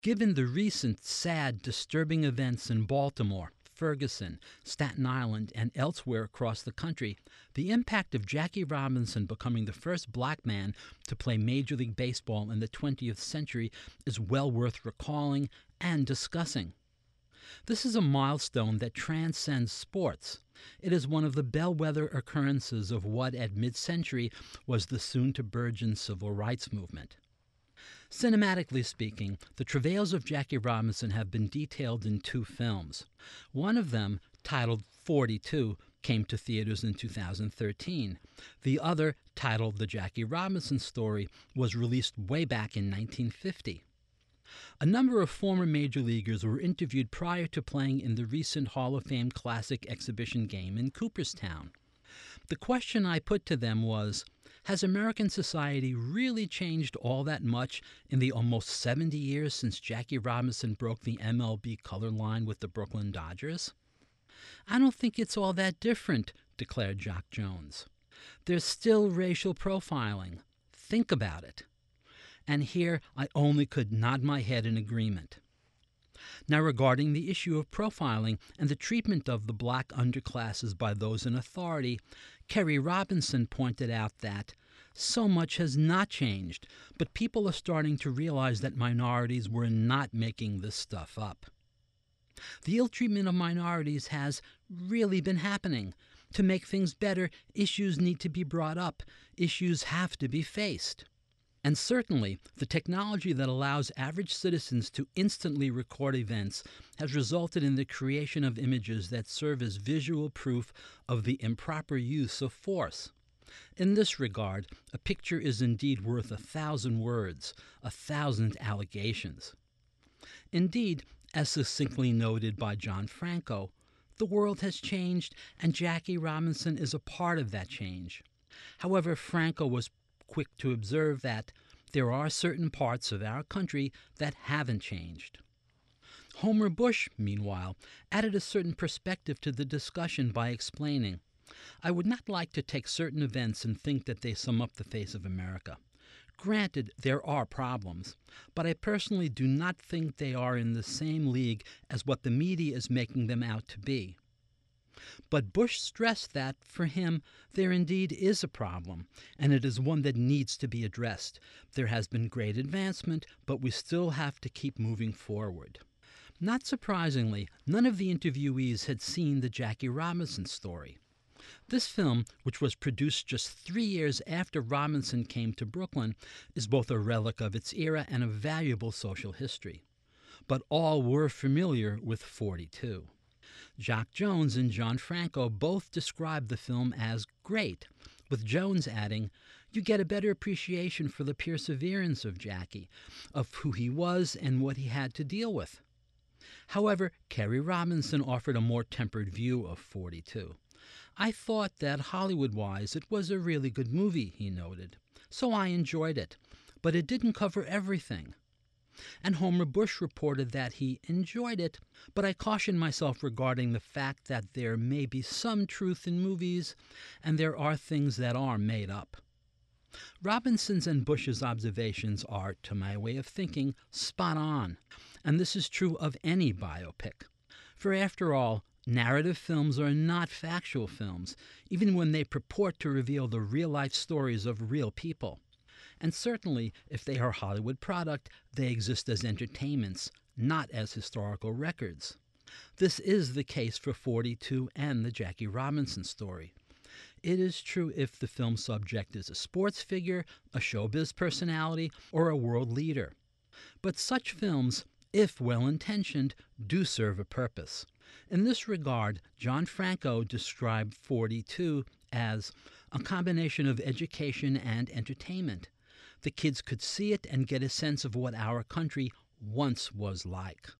Given the recent sad, disturbing events in Baltimore, Ferguson, Staten Island, and elsewhere across the country, the impact of Jackie Robinson becoming the first black man to play Major League Baseball in the 20th century is well worth recalling and discussing. This is a milestone that transcends sports. It is one of the bellwether occurrences of what at mid-century was the soon-to-burgeon civil rights movement. Cinematically speaking, the travails of Jackie Robinson have been detailed in two films. One of them, titled 42, came to theaters in 2013. The other, titled The Jackie Robinson Story, was released way back in 1950. A number of former major leaguers were interviewed prior to playing in the recent Hall of Fame Classic exhibition game in Cooperstown. The question I put to them was, has American society really changed all that much in the almost 70 years since Jackie Robinson broke the MLB color line with the Brooklyn Dodgers? I don't think it's all that different, declared Jock Jones. There's still racial profiling. Think about it. And here I only could nod my head in agreement. Now, regarding the issue of profiling and the treatment of the black underclasses by those in authority, Kerry Robinson pointed out that so much has not changed, but people are starting to realize that minorities were not making this stuff up. The ill treatment of minorities has really been happening. To make things better, issues need to be brought up. Issues have to be faced. And certainly, the technology that allows average citizens to instantly record events has resulted in the creation of images that serve as visual proof of the improper use of force. In this regard, a picture is indeed worth 1,000 words, 1,000 allegations. Indeed, as succinctly noted by John Franco, the world has changed and Jackie Robinson is a part of that change. However, Franco was quick to observe that there are certain parts of our country that haven't changed. Homer Bush, meanwhile, added a certain perspective to the discussion by explaining, I would not like to take certain events and think that they sum up the face of America. Granted, there are problems, but I personally do not think they are in the same league as what the media is making them out to be. But Bush stressed that, for him, there indeed is a problem, and it is one that needs to be addressed. There has been great advancement, but we still have to keep moving forward. Not surprisingly, none of the interviewees had seen the Jackie Robinson story. This film, which was produced just 3 years after Robinson came to Brooklyn, is both a relic of its era and a valuable social history. But all were familiar with 42. Jock Jones and John Franco both described the film as great, with Jones adding, you get a better appreciation for the perseverance of Jackie, of who he was and what he had to deal with. However, Kerry Robinson offered a more tempered view of 42. I thought that Hollywood-wise it was a really good movie, he noted, so I enjoyed it, but it didn't cover everything. And Homer Bush reported that he enjoyed it, but I cautioned myself regarding the fact that there may be some truth in movies, and there are things that are made up. Robinson's and Bush's observations are, to my way of thinking, spot on, and this is true of any biopic. For after all, narrative films are not factual films, even when they purport to reveal the real-life stories of real people. And certainly, if they are Hollywood product, they exist as entertainments, not as historical records. This is the case for 42 and the Jackie Robinson story. It is true if the film subject is a sports figure, a showbiz personality, or a world leader. But such films, if well-intentioned, do serve a purpose. In this regard, John Franco described 42 as a combination of education and entertainment. The kids could see it and get a sense of what our country once was like.